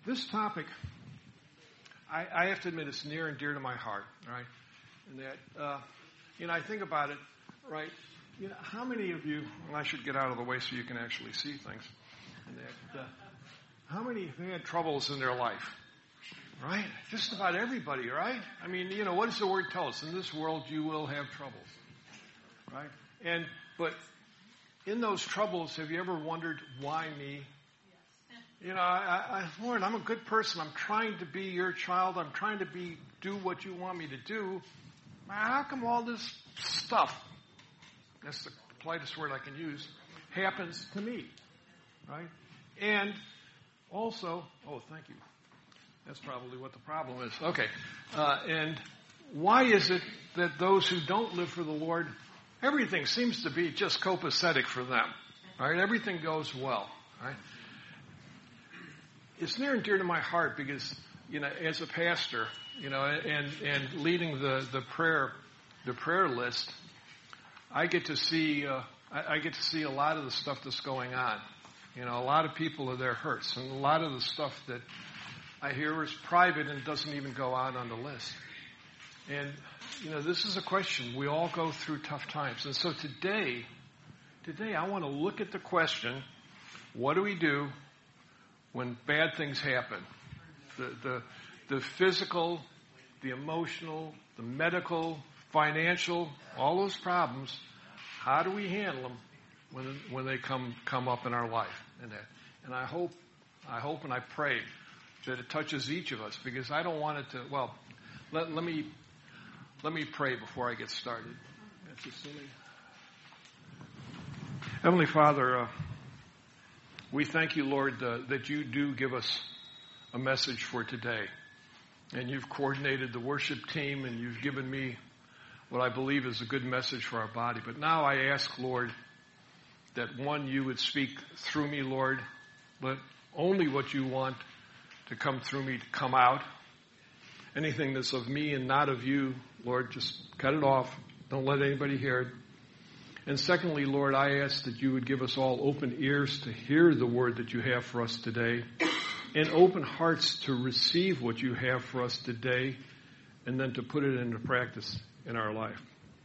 This topic, I have to admit, it's near and dear to my heart, right? And that, I think about it, right? How many of you, and I should get out of the way so you can actually see things, and that, how many have had troubles in their life, right? Just about everybody, right? I mean, what does the word tell us? In this world, you will have troubles, right? But in those troubles, have you ever wondered, why me? Lord, I'm a good person. I'm trying to be your child. I'm trying to do what you want me to do. How come all this stuff, that's the politest word I can use, happens to me, right? And also, thank you. That's probably what the problem is. Okay. And why is it that those who don't live for the Lord, everything seems to be just copacetic for them, right? Everything goes well, right? It's near and dear to my heart because, as a pastor, and leading the prayer list, I get to see a lot of the stuff that's going on. A lot of people are their hurts, and a lot of the stuff that I hear is private and doesn't even go out on the list. And this is a question. We all go through tough times, and so today I want to look at the question: what do we do when bad things happen? The physical, the emotional, the medical, financial, all those problems. How do we handle them when they come up in our life? And I hope and I pray that it touches each of us, because I don't want it to. Well, let me pray before I get started. Heavenly Father, we thank you, Lord, that you do give us a message for today. And you've coordinated the worship team, and you've given me what I believe is a good message for our body. But now I ask, Lord, that you would speak through me, Lord. Let only what you want to come through me to come out. Anything that's of me and not of you, Lord, just cut it off. Don't let anybody hear it. And secondly, Lord, I ask that you would give us all open ears to hear the word that you have for us today, and open hearts to receive what you have for us today, and then to put it into practice in our life.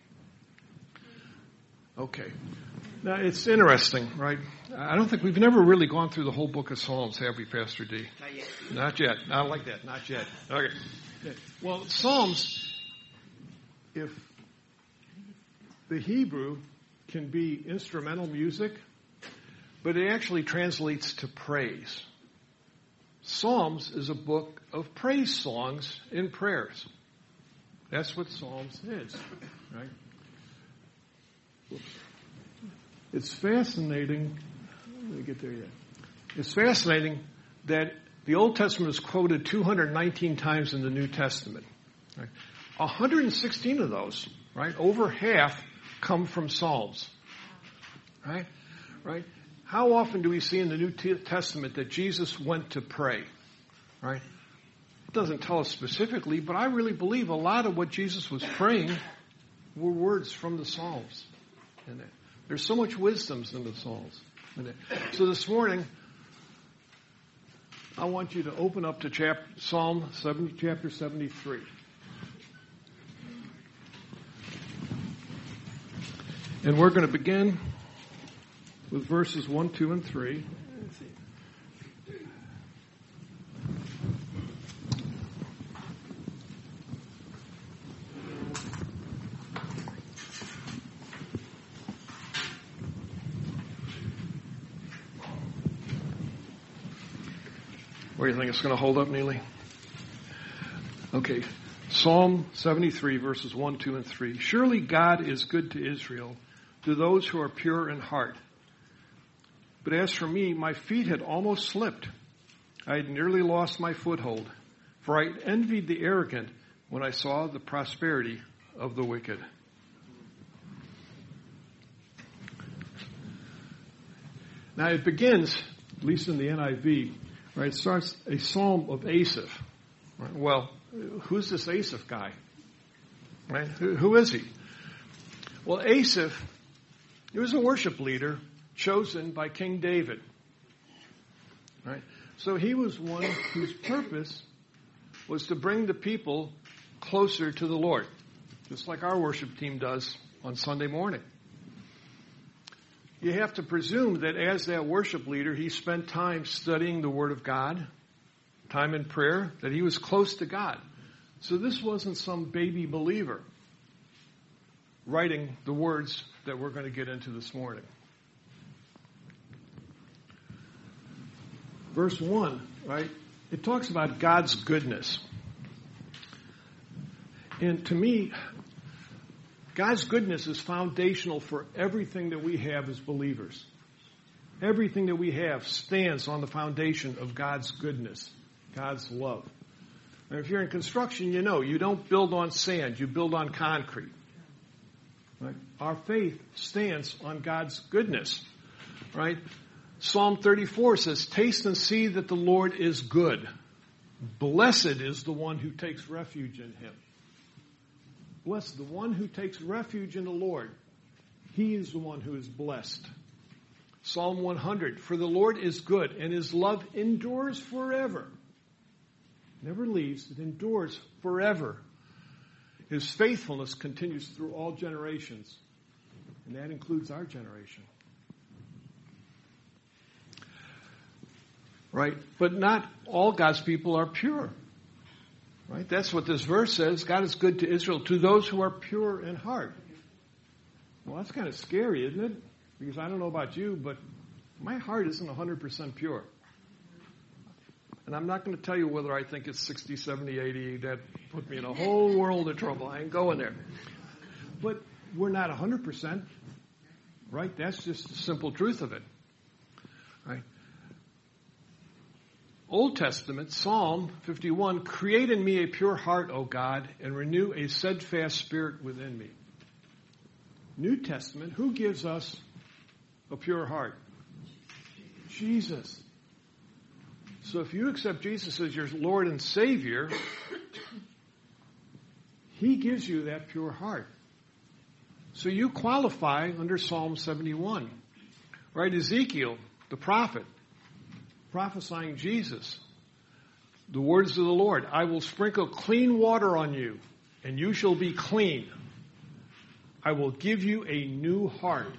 Okay. Now, it's interesting, right? I don't think we've never really gone through the whole book of Psalms, have we, Pastor D? Not yet. Not yet. Not like that. Not yet. Okay. Well, Psalms, if the Hebrew can be instrumental music, but it actually translates to praise. Psalms is a book of praise songs and prayers. That's what Psalms is, right? Whoops. It's fascinating. Let me get there yet. It's fascinating that the Old Testament is quoted 219 times in the New Testament. Right? 116 of those, right, over half, come from Psalms. Right? Right? How often do we see in the New Testament that Jesus went to pray? Right? It doesn't tell us specifically, but I really believe a lot of what Jesus was praying were words from the Psalms. And there's so much wisdom in the Psalms. So this morning, I want you to open up to Psalm 70, chapter 73. And we're going to begin with verses 1, 2, and 3. Let's see. Where do you think it's going to hold up, Neely? Okay. Psalm 73, verses 1, 2, and 3. Surely God is good to Israel, to those who are pure in heart. But as for me, my feet had almost slipped. I had nearly lost my foothold, for I envied the arrogant when I saw the prosperity of the wicked. Now it begins, at least in the NIV, right? It starts a psalm of Asaph. Right? Well, who's this Asaph guy? Right? Who is he? Well, Asaph, he was a worship leader chosen by King David. Right? So he was one whose purpose was to bring the people closer to the Lord, just like our worship team does on Sunday morning. You have to presume that as that worship leader, he spent time studying the Word of God, time in prayer, that he was close to God. So this wasn't some baby believer writing the words that we're going to get into this morning. Verse 1, right? It talks about God's goodness. And to me, God's goodness is foundational for everything that we have as believers. Everything that we have stands on the foundation of God's goodness, God's love. And if you're in construction, you know, you don't build on sand, you build on concrete. Right? Our faith stands on God's goodness. Right? Psalm 34 says, "Taste and see that the Lord is good. Blessed is the one who takes refuge in him." Blessed, the one who takes refuge in the Lord. He is the one who is blessed. Psalm 100, "For the Lord is good, and his love endures forever." Never leaves, it endures forever. His faithfulness continues through all generations. And that includes our generation. Right? But not all God's people are pure. Right? That's what this verse says. God is good to Israel, to those who are pure in heart. Well, that's kind of scary, isn't it? Because I don't know about you, but my heart isn't 100% pure. And I'm not going to tell you whether I think it's 60, 70, 80. That put me in a whole world of trouble. I ain't going there. But we're not 100%. Right? That's just the simple truth of it. Right? Old Testament, Psalm 51, "Create in me a pure heart, O God, and renew a steadfast spirit within me." New Testament, who gives us a pure heart? Jesus. So if you accept Jesus as your Lord and Savior, he gives you that pure heart. So you qualify under Psalm 71. Right? Ezekiel, the prophet, prophesying Jesus. The words of the Lord, "I will sprinkle clean water on you, and you shall be clean. I will give you a new heart,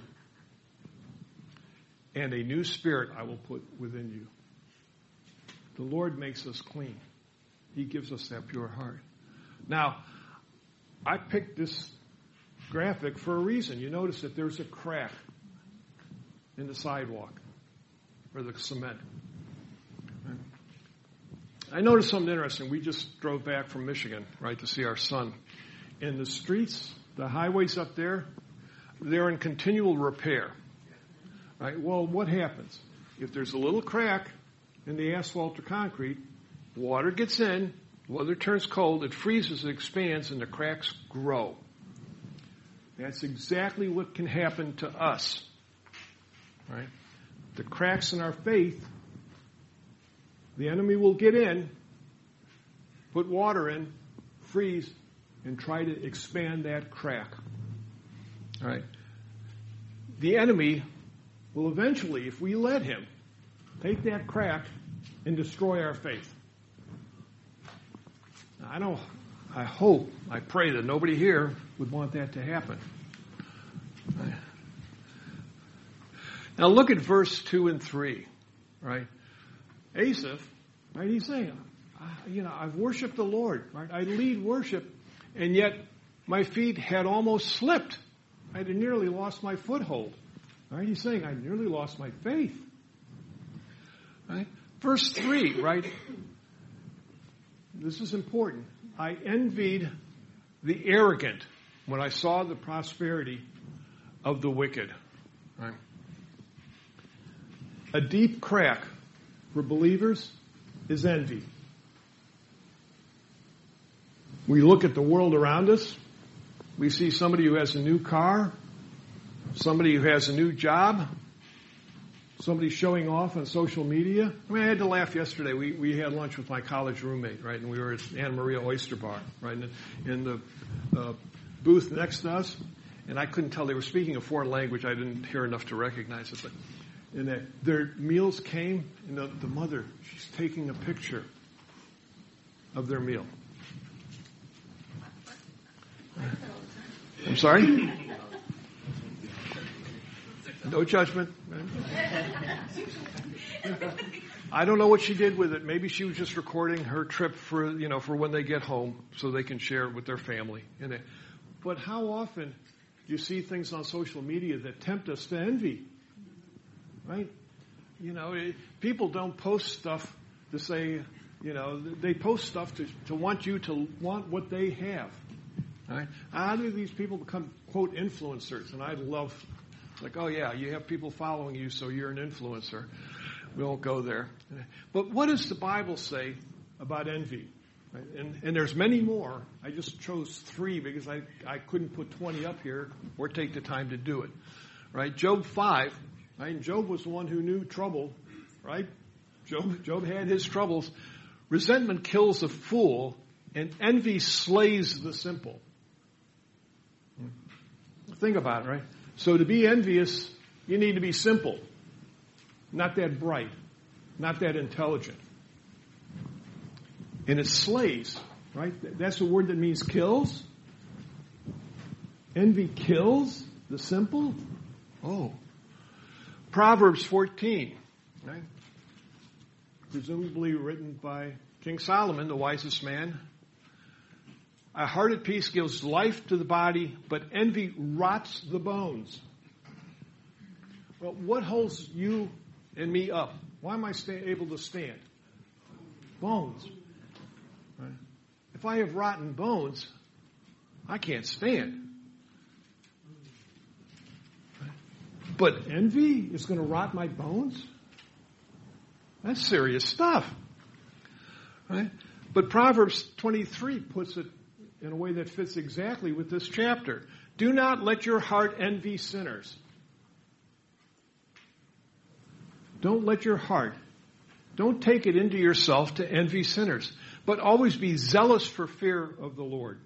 and a new spirit I will put within you." The Lord makes us clean. He gives us that pure heart. Now, I picked this graphic for a reason. You notice that there's a crack in the sidewalk, or the cement. I noticed something interesting. We just drove back from Michigan, right, to see our son. And the streets, the highways up there, they're in continual repair. Right? Well, what happens? If there's a little crack in the asphalt or concrete, water gets in, weather turns cold, it freezes, it expands, and the cracks grow. That's exactly what can happen to us. Right? The cracks in our faith, the enemy will get in, put water in, freeze, and try to expand that crack. All right. The enemy will eventually, if we let him, take that crack and destroy our faith. Now, I hope, I pray that nobody here would want that to happen. Right. Now look at verse 2 and 3, right? Asaph, right, he's saying, I've worshiped the Lord, right? I lead worship, and yet my feet had almost slipped. I had nearly lost my foothold. Right? He's saying, I nearly lost my faith. Right? Verse 3, right? This is important. I envied the arrogant when I saw the prosperity of the wicked. Right? A deep crack for believers is envy. We look at the world around us. We see somebody who has a new car, somebody who has a new job, somebody showing off on social media. I mean, I had to laugh yesterday. We had lunch with my college roommate, right? And we were at Anna Maria Oyster Bar, right? In the booth next to us. And I couldn't tell. They were speaking a foreign language. I didn't hear enough to recognize it. But And their meals came, and the mother, she's taking a picture of their meal. I'm sorry? No judgment. I don't know what she did with it. Maybe she was just recording her trip for when they get home so they can share it with their family. But how often do you see things on social media that tempt us to envy? Right? People don't post stuff to say, they post stuff to want you to want what they have. Right? How do these people become, quote, influencers? And I love, oh yeah, you have people following you, so you're an influencer. We won't go there. But what does the Bible say about envy? Right? And there's many more. I just chose 3 because I couldn't put 20 up here or take the time to do it. Right? Job 5. Right? And Job was the one who knew trouble. Right? Job had his troubles. Resentment kills a fool, and envy slays the simple. Think about it, right? So to be envious, you need to be simple. Not that bright. Not that intelligent. And it slays, right? That's a word that means kills. Envy kills the simple. Oh. Proverbs 14, right? Presumably written by King Solomon, the wisest man. A heart at peace gives life to the body, but envy rots the bones. Well, what holds you and me up? Why am I able to stand? Bones. Right? If I have rotten bones, I can't stand. Right? But envy is going to rot my bones? That's serious stuff. Right? But Proverbs 23 puts it in a way that fits exactly with this chapter. Do not let your heart envy sinners. Don't let your heart, don't take it into yourself to envy sinners, but always be zealous for fear of the Lord.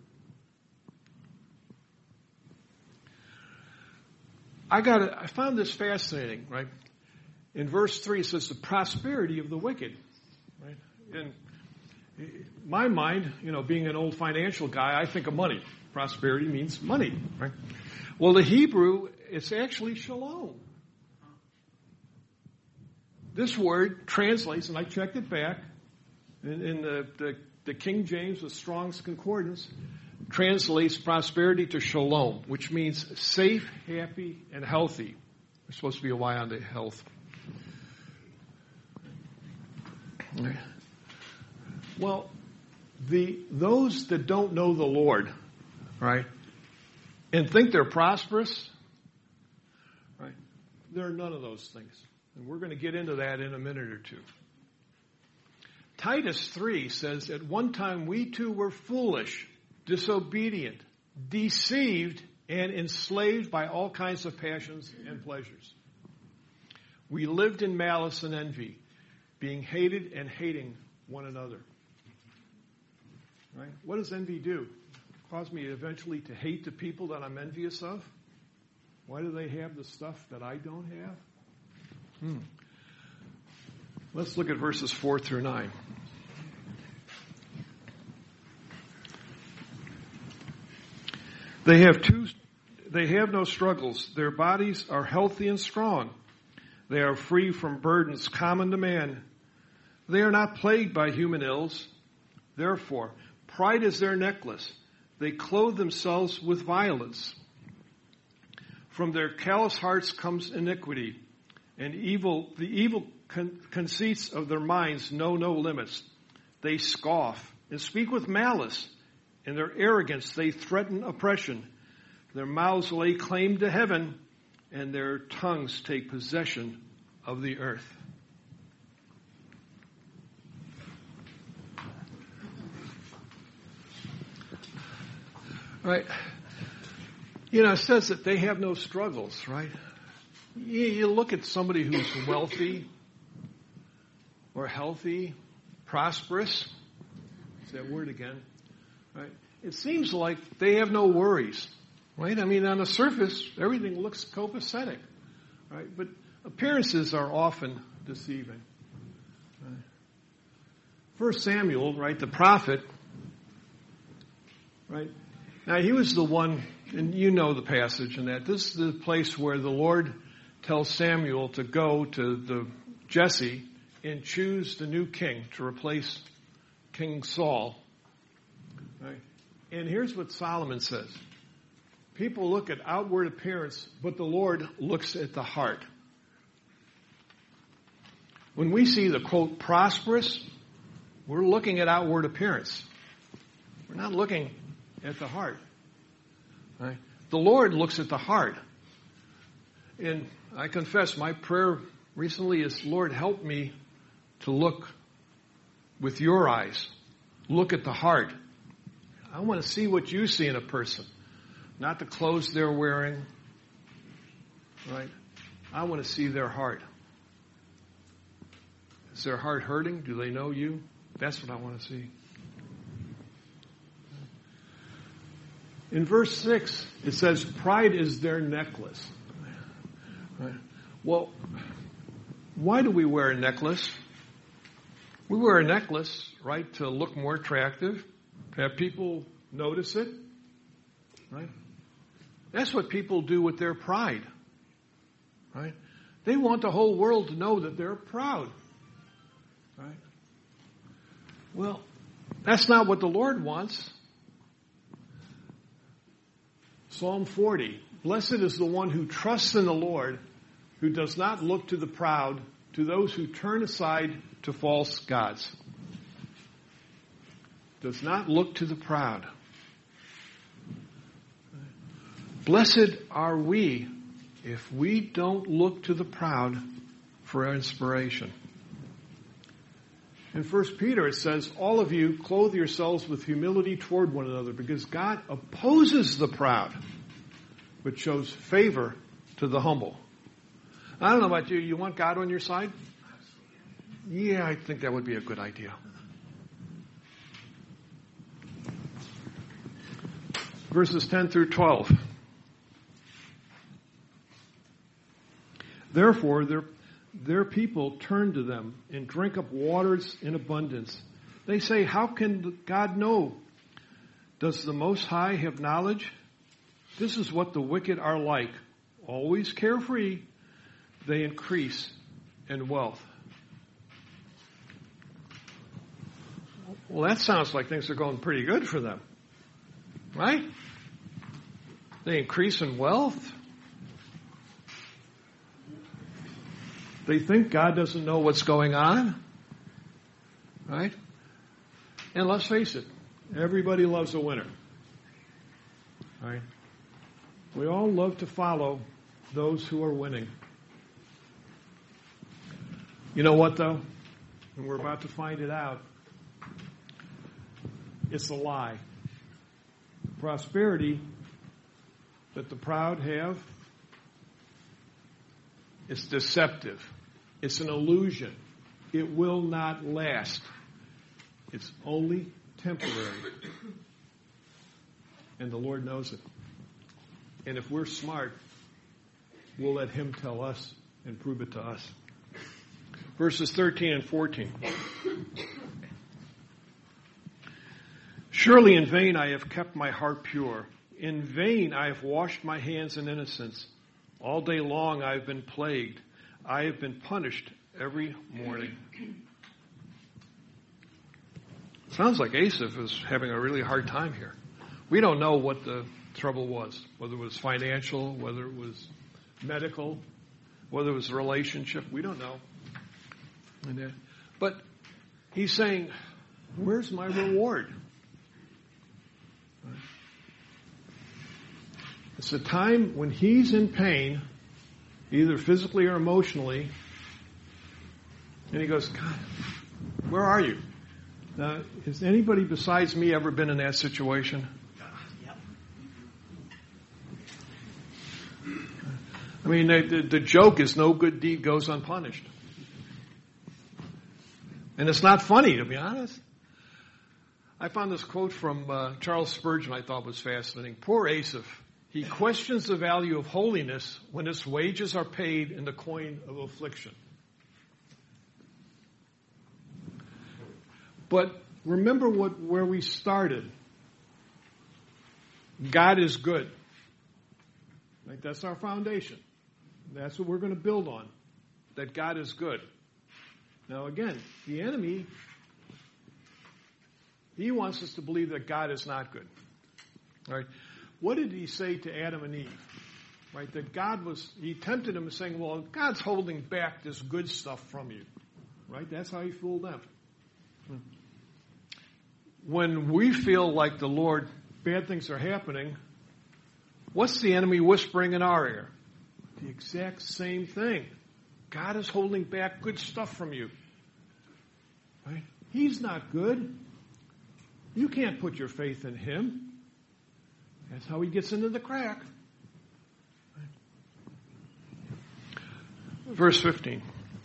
I found this fascinating, right? In verse 3 it says the prosperity of the wicked, right? In my mind, being an old financial guy, I think of money. Prosperity means money, right? Well, the Hebrew, it's actually shalom. This word translates, and I checked it back, in the King James, the Strong's Concordance, translates prosperity to shalom, which means safe, happy, and healthy. There's supposed to be a Y on the health. Well, those that don't know the Lord, right, and think they're prosperous, right, they're none of those things. And we're going to get into that in a minute or two. Titus 3 says, at one time we too were foolish, disobedient, deceived, and enslaved by all kinds of passions and pleasures. We lived in malice and envy, being hated and hating one another. Right? What does envy do? Cause me eventually to hate the people that I'm envious of? Why do they have the stuff that I don't have? Let's look at verses 4 through 9. They have no struggles. Their bodies are healthy and strong. They are free from burdens common to man. They are not plagued by human ills. Therefore, pride is their necklace. They clothe themselves with violence. From their callous hearts comes iniquity, and the evil conceits of their minds know no limits. They scoff and speak with malice. In their arrogance, they threaten oppression. Their mouths lay claim to heaven, and their tongues take possession of the earth. Right? It says that they have no struggles, right? You look at somebody who's wealthy or healthy, prosperous. Is that word again? Right? It seems like they have no worries, right? I mean, on the surface, everything looks copacetic, right? But appearances are often deceiving. First Samuel, right, the prophet, right? Now he was the one, and you know the passage in that. This is the place where the Lord tells Samuel to go to Jesse and choose the new king to replace King Saul. Right? And here's what Solomon says. People look at outward appearance, but the Lord looks at the heart. When we see the quote prosperous, we're looking at outward appearance. We're not looking at the heart. Right? The Lord looks at the heart. And I confess my prayer recently is, Lord, help me to look with your eyes. Look at the heart. I want to see what you see in a person. Not the clothes they're wearing. Right? I want to see their heart. Is their heart hurting? Do they know you? That's what I want to see. In verse 6, it says, pride is their necklace. Right? Well, why do we wear a necklace? We wear a necklace, right, to look more attractive, to have people notice it. Right? That's what people do with their pride. Right? They want the whole world to know that they're proud. Right? Well, that's not what the Lord wants. Psalm 40, blessed is the one who trusts in the Lord, who does not look to the proud, to those who turn aside to false gods. Does not look to the proud. Blessed are we if we don't look to the proud for inspiration. In 1 Peter it says, all of you clothe yourselves with humility toward one another, because God opposes the proud, but shows favor to the humble. I don't know about you. You want God on your side? Yeah, I think that would be a good idea. Verses 10 through 12. Therefore, their people turn to them and drink up waters in abundance. They say, how can God know? Does the Most High have knowledge? This is what the wicked are like. Always carefree, they increase in wealth. Well, that sounds like things are going pretty good for them. Right? They increase in wealth. They think God doesn't know what's going on. Right? And let's face it, everybody loves a winner. Right? We all love to follow those who are winning. You know what, though? And we're about to find it out. It's a lie. Prosperity that the proud have, it's deceptive. It's an illusion. It will not last. It's only temporary. And the Lord knows it. And if we're smart, we'll let Him tell us and prove it to us. Verses 13 and 14. Surely in vain I have kept my heart pure. In vain I have washed my hands in innocence. All day long I have been plagued. I have been punished every morning. Sounds like Asaph is having a really hard time here. We don't know what the trouble was, whether it was financial, whether it was medical, whether it was a relationship. We don't know. But he's saying, where's my reward? It's a time when he's in pain, either physically or emotionally, and he goes, God, where are you? Now, has anybody besides me ever been in that situation? I mean, the joke is no good deed goes unpunished. And it's not funny, to be honest. I found this quote from Charles Spurgeon I thought was fascinating. Poor Asaph He questions the value of holiness when its wages are paid in the coin of affliction. But remember where we started. God is good. Right? That's our foundation. That's what we're going to build on. That God is good. Now again, the enemy, he wants us to believe that God is not good. Right? What did he say to Adam and Eve? Right? That he tempted them saying, well, God's holding back this good stuff from you. Right? That's how he fooled them. When we feel like the Lord, bad things are happening, what's the enemy whispering in our ear? The exact same thing. God is holding back good stuff from you. Right? He's not good. You can't put your faith in him. That's how he gets into the crack. Right? Verse 15.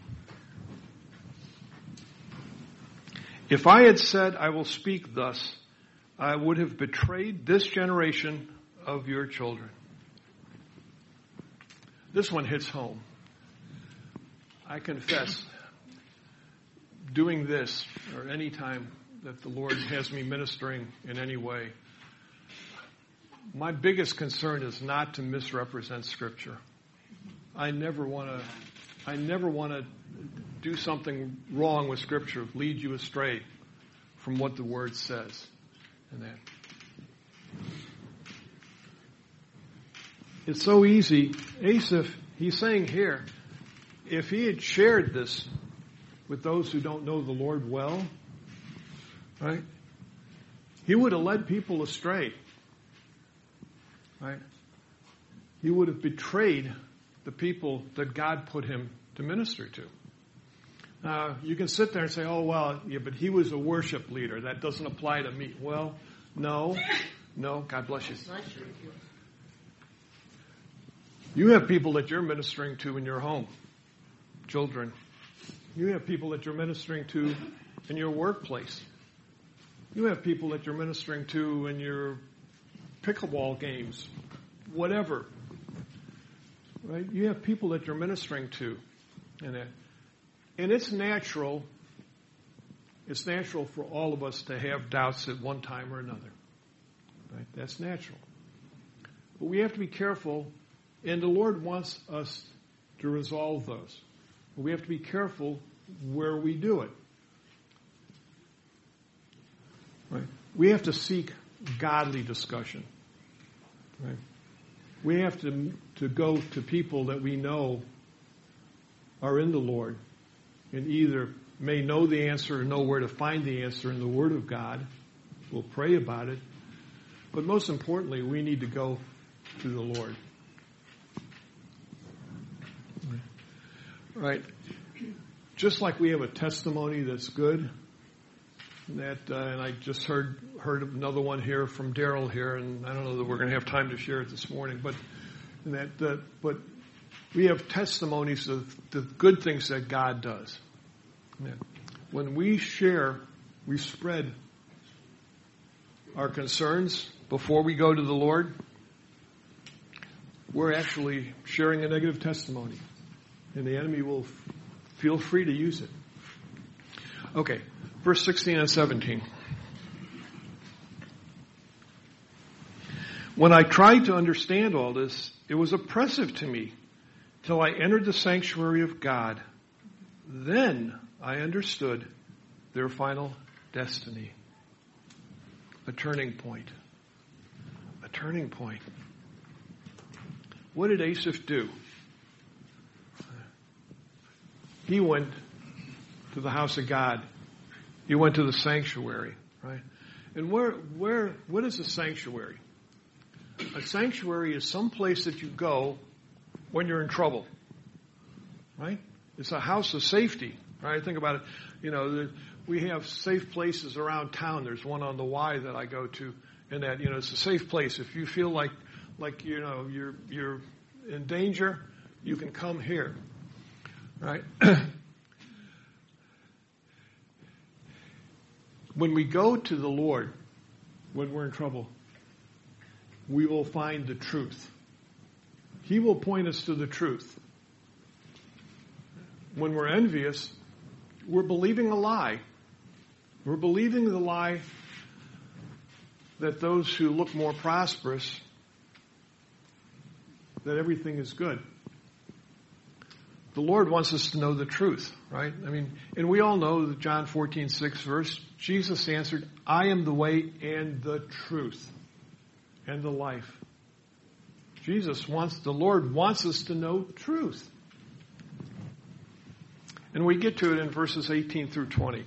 If I had said, I will speak thus, I would have betrayed this generation of your children. This one hits home. I confess, doing this, or any time that the Lord has me ministering in any way, my biggest concern is not to misrepresent Scripture. I never want to do something wrong with Scripture, lead you astray from what the Word says. And that. It's so easy. Asaph, he's saying here, if he had shared this with those who don't know the Lord well, right, he would have led people astray. Right? He would have betrayed the people that God put him to minister to. You can sit there and say, oh, well, yeah, but he was a worship leader. That doesn't apply to me. Well, no, God bless you. You have people that you're ministering to in your home, children. You have people that you're ministering to in your workplace. You have people that you're ministering to in your pickleball games, whatever. Right? You have people that you're ministering to in it. And it's natural for all of us to have doubts at one time or another. Right? That's natural. But we have to be careful, and the Lord wants us to resolve those. But we have to be careful where we do it. Right? We have to seek godly discussion. Right? We have to go to people that we know are in the Lord and either may know the answer or know where to find the answer in the Word of God. We'll pray about it. But most importantly, we need to go to the Lord. Right? Just like we have a testimony that's good, and I just heard another one here from Daryl here, and I don't know that we're going to have time to share it this morning, but we have testimonies of the good things that God does. When we share, we spread our concerns before we go to the Lord, we're actually sharing a negative testimony, and the enemy will feel free to use it. Okay, verse 16 and 17. When I tried to understand all this, it was oppressive to me till I entered the sanctuary of God. Then I understood their final destiny. A turning point. A turning point. What did Asaph do? He went to the house of God. He went to the sanctuary, right? And what is a sanctuary? A sanctuary is some place that you go when you're in trouble, right? It's a house of safety, right? Think about it. We have safe places around town. There's one on the Y that I go to, and that, it's a safe place. If you feel like you're in danger, you can come here, right? When we go to the Lord, when we're in trouble, we will find the truth. He will point us to the truth. When we're envious, we're believing a lie. We're believing the lie that those who look more prosperous, that everything is good. The Lord wants us to know the truth, right? I mean, and we all know the John 14:6 verse. Jesus answered, I am the way and the truth and the life. The Lord wants us to know truth. And we get to it in verses 18 through 20.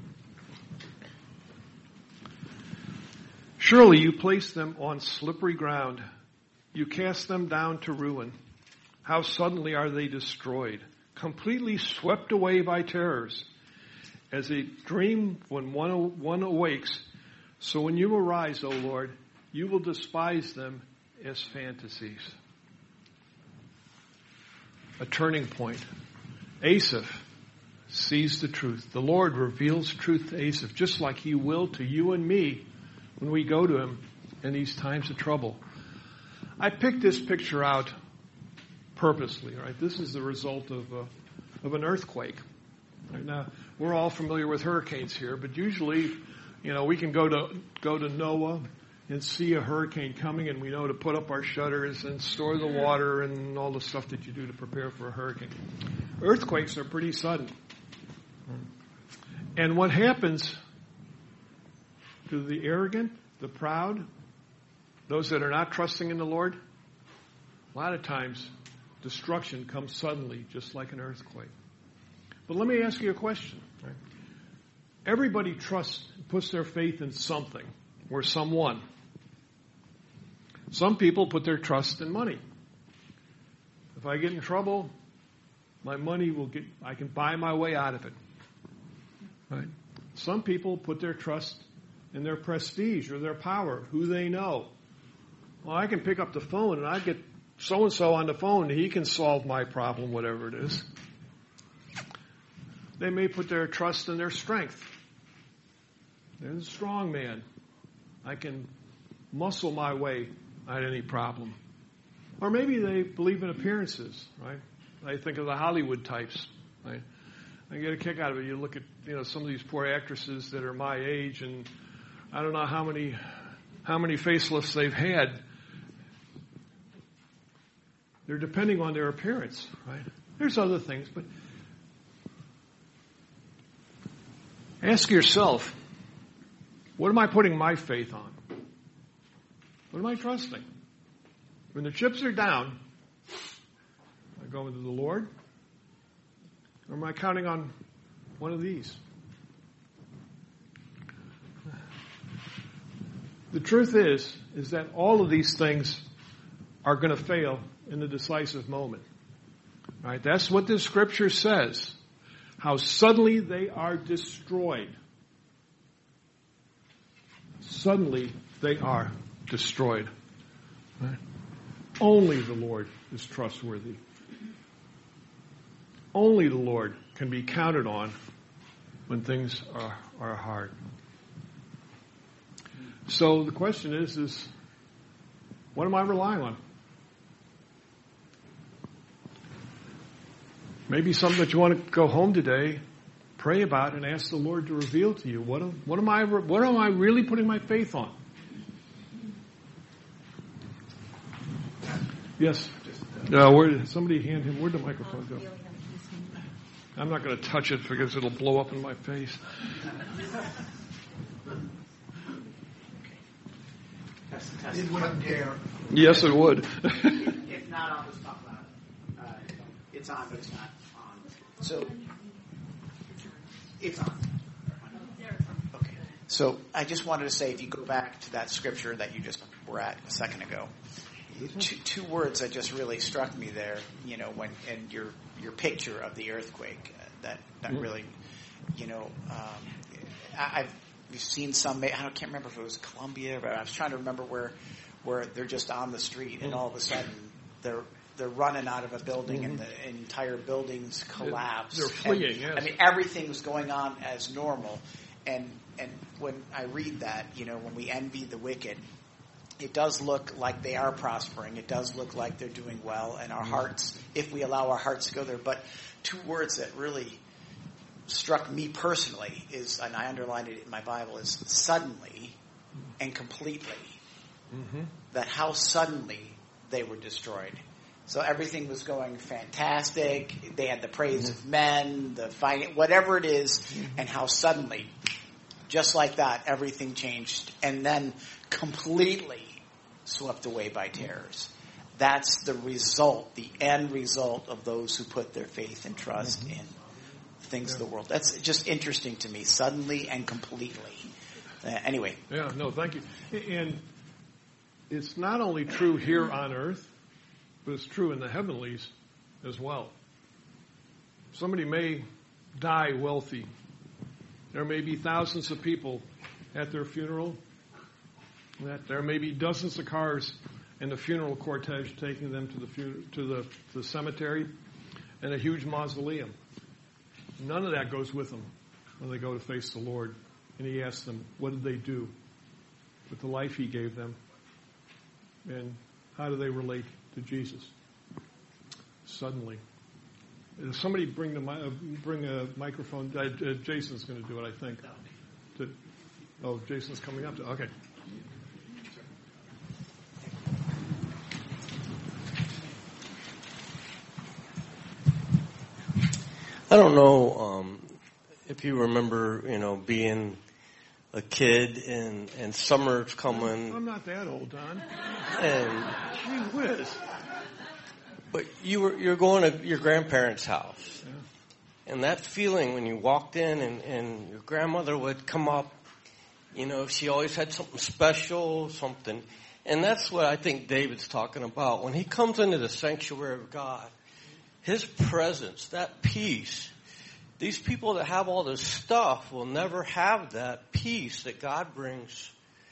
Surely you place them on slippery ground. You cast them down to ruin. How suddenly are they destroyed, completely swept away by terrors. As a dream when one awakes, so when you arise, O Lord, you will despise them as fantasies. A turning point. Asaph sees the truth. The Lord reveals truth to Asaph, just like He will to you and me when we go to Him in these times of trouble. I picked this picture out purposely, right? This is the result of an earthquake. Right now, we're all familiar with hurricanes here, but usually, we can go to NOAA and see a hurricane coming, and we know to put up our shutters and store the water and all the stuff that you do to prepare for a hurricane. Earthquakes are pretty sudden. And what happens to the arrogant, the proud, those that are not trusting in the Lord? A lot of times, destruction comes suddenly, just like an earthquake. But let me ask you a question. Right? Everybody puts their faith in something or someone. Some people put their trust in money. If I get in trouble, my money I can buy my way out of it. Right? Some people put their trust in their prestige or their power, who they know. Well, I can pick up the phone and I get so-and-so on the phone, he can solve my problem, whatever it is. They may put their trust in their strength. They're a strong man. I can muscle my way out of any problem. Or maybe they believe in appearances, right? I think of the Hollywood types, right? I get a kick out of it. You look at, some of these poor actresses that are my age, and I don't know how many facelifts they've had. They're depending on their appearance, right? There's other things, but ask yourself, what am I putting my faith on? What am I trusting? When the chips are down, am I going to the Lord? Or am I counting on one of these? The truth is that all of these things are going to fail in the decisive moment. Right? That's what the scripture says. How suddenly they are destroyed. Suddenly they are destroyed. Right? Only the Lord is trustworthy. Only the Lord can be counted on when things are hard. So the question is what am I relying on? Maybe something that you want to go home today, pray about, and ask the Lord to reveal to you. What am I really putting my faith on? Yes. Somebody hand him. Where'd the microphone go? I'm not going to touch it because it'll blow up in my face. It wouldn't dare. Yes, it would. If not, I'll just talk about it. It's on, but it's not on. So, it's on. Okay. So, I just wanted to say, if you go back to that scripture that you just were at a second ago, two words that just really struck me there, and your picture of the earthquake that really, we've seen some. I can't remember if it was Columbia, but I was trying to remember where they're just on the street and all of a sudden they're running out of a building and the entire building's collapsed. They're fleeing. Yes. I mean, everything's going on as normal, and when I read that, when we envy the wicked, it does look like they are prospering. It does look like they're doing well. And our hearts, if we allow our hearts to go there. But two words that really struck me personally is, and I underlined it in my Bible, is suddenly and completely. Mm-hmm. That how suddenly they were destroyed. So everything was going fantastic. They had the praise of men, the fighting, whatever it is, and how suddenly, just like that, everything changed and then completely swept away by terrors. That's the result, the end result of those who put their faith and trust in things of the world. That's just interesting to me, suddenly and completely. Anyway. Yeah, no, thank you. And it's not only true here on earth, but it's true in the heavenlies as well. Somebody may die wealthy. There may be thousands of people at their funeral. That there may be dozens of cars in the funeral cortege taking them to the cemetery, and a huge mausoleum. None of that goes with them when they go to face the Lord. And He asks them, what did they do with the life He gave them? And how do they relate to Jesus? Suddenly. Somebody bring a microphone. Jason's going to do it, I think. Jason's coming up. Okay. I don't know if you remember, being a kid and summer's coming. I'm not that old, Don. And gee whiz. But you're going to your grandparents' house. Yeah. And that feeling when you walked in and your grandmother would come up, she always had something special, something. And that's what I think David's talking about. When he comes into the sanctuary of God, His presence, that peace, these people that have all this stuff will never have that peace that God brings.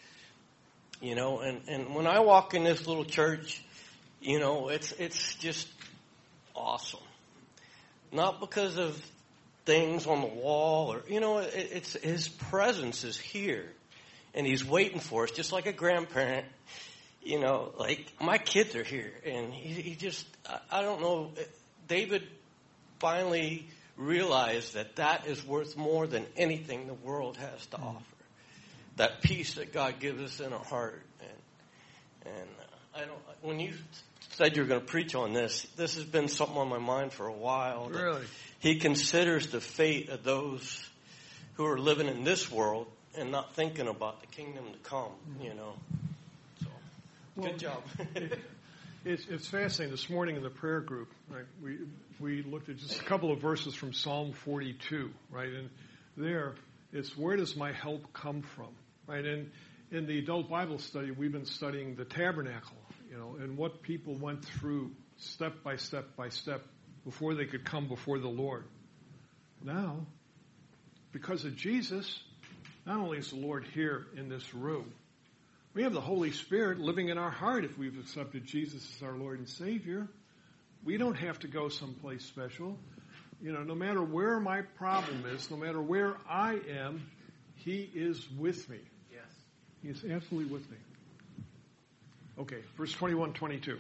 And when I walk in this little church, it's just awesome. Not because of things on the wall or, it's His presence is here. And He's waiting for us, just like a grandparent. Like my kids are here. And he just, I don't know, David finally realized that is worth more than anything the world has to offer. That peace that God gives us in our heart. And when you said you were going to preach on this has been something on my mind for a while. Really? He considers the fate of those who are living in this world and not thinking about the kingdom to come, So, good job. It's fascinating. This morning in the prayer group, right, we looked at just a couple of verses from Psalm 42, right? And there, it's where does my help come from, right? And in the adult Bible study, we've been studying the tabernacle, and what people went through step by step by step before they could come before the Lord. Now, because of Jesus, not only is the Lord here in this room, we have the Holy Spirit living in our heart if we've accepted Jesus as our Lord and Savior. We don't have to go someplace special. No matter where my problem is, no matter where I am, He is with me. Yes. He is absolutely with me. Okay, verse 21, 22.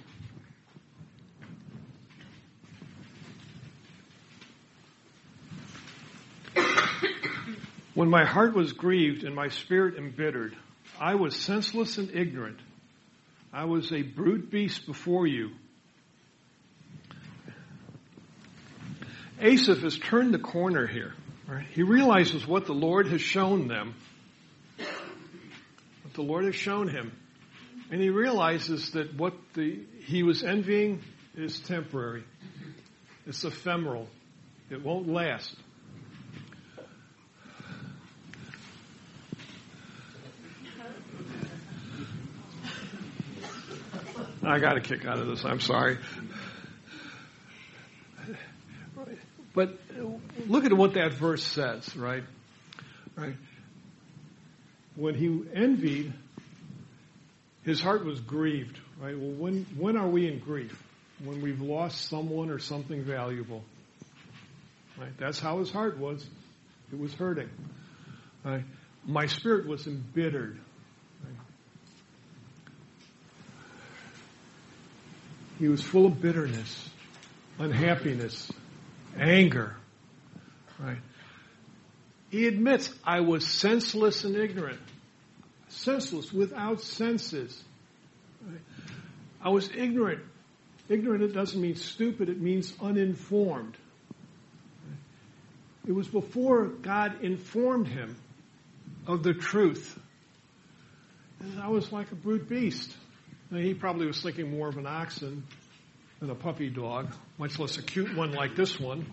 When my heart was grieved and my spirit embittered, I was senseless and ignorant. I was a brute beast before you. Asaph has turned the corner here. Right? He realizes what the Lord has shown them, what the Lord has shown him. And he realizes that what he was envying is temporary. It's ephemeral. It won't last. I got a kick out of this. I'm sorry. But look at what that verse says, right? Right. When he envied, his heart was grieved, right? Well, when are we in grief? When we've lost someone or something valuable, right? That's how his heart was. It was hurting. Right? My spirit was embittered. Right? He was full of bitterness, unhappiness, anger. Right? He admits, I was senseless and ignorant. Senseless, without senses. Right? I was ignorant. Ignorant, it doesn't mean stupid, it means uninformed. It was before God informed him of the truth. And I was like a brute beast. Now, he probably was thinking more of an oxen than a puppy dog, much less a cute one like this one.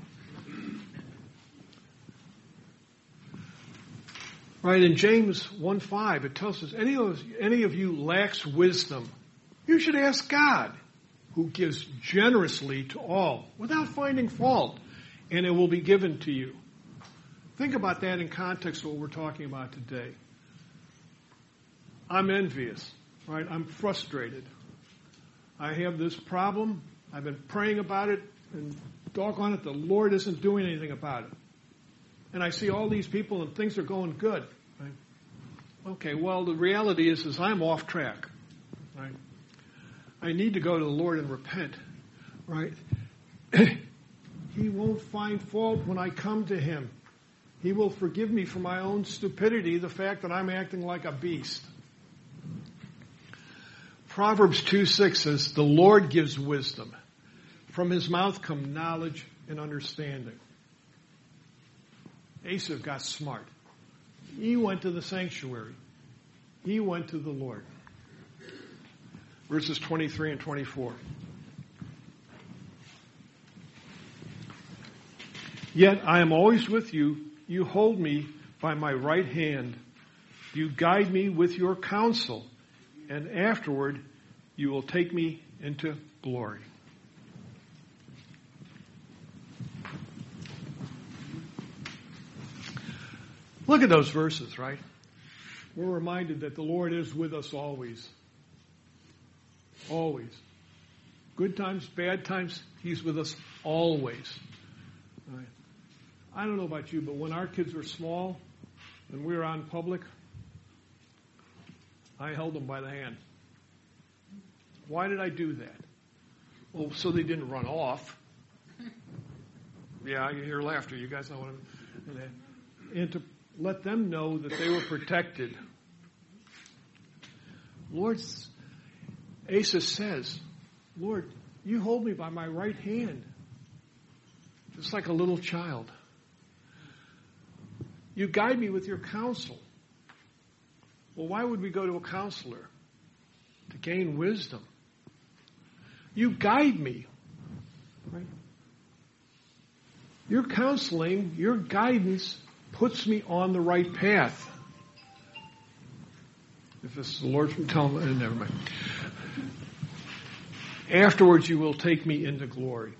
Right, in James 1:5, it tells us, any of you lacks wisdom, you should ask God, who gives generously to all, without finding fault, and it will be given to you. Think about that in context of what we're talking about today. I'm envious, right? I'm frustrated. I have this problem. I've been praying about it, and doggone it, the Lord isn't doing anything about it. And I see all these people and things are going good. Right? Okay, well, the reality is I'm off track. Right? I need to go to the Lord and repent. Right? He won't find fault when I come to him. He will forgive me for my own stupidity, the fact that I'm acting like a beast. Proverbs 2:6 says, the Lord gives wisdom. From his mouth come knowledge and understanding. Asa got smart. He went to the sanctuary. He went to the Lord. Verses 23 and 24. Yet I am always with you. You hold me by my right hand. You guide me with your counsel. And afterward, you will take me into glory. Look at those verses, right? We're reminded that the Lord is with us always. Always. Good times, bad times, he's with us always. Right? I don't know about you, but when our kids were small and we were out in public, I held them by the hand. Why did I do that? Well, so they didn't run off. Yeah, I hear laughter. You guys know what I'm... And to let them know that they were protected. Asa says, Lord, you hold me by my right hand. Just like a little child. You guide me with your counsel. Well, why would we go to a counselor? To gain wisdom. You guide me. Right? Your counseling, your guidance puts me on the right path. If this is the Lord's from telling me, never mind. Afterwards you will take me into glory.